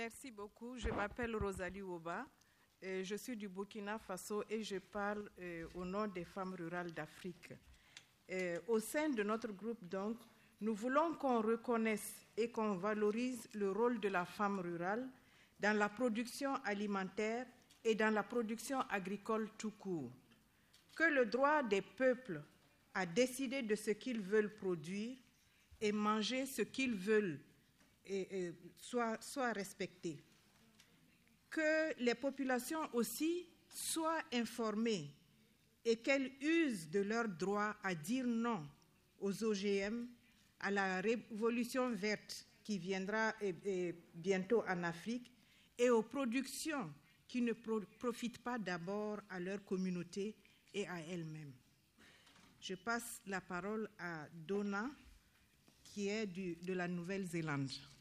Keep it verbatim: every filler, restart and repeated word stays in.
Merci beaucoup. Je m'appelle Rosalie Woba. Et je suis du Burkina Faso et je parle euh, au nom des femmes rurales d'Afrique. Euh, au sein de notre groupe, donc, nous voulons qu'on reconnaisse et qu'on valorise le rôle de la femme rurale dans la production alimentaire et dans la production agricole tout court. Que le droit des peuples à décider de ce qu'ils veulent produire et manger ce qu'ils veulent et, et, soit, soit respecté. Que les populations aussi soient informées et qu'elles usent de leur droit à dire non aux O G M, à la révolution verte qui viendra et, et bientôt en Afrique et aux productions qui ne pro- profitent pas d'abord à leur communauté et à elles-mêmes. Je passe la parole à Donna, qui est du, de la Nouvelle-Zélande.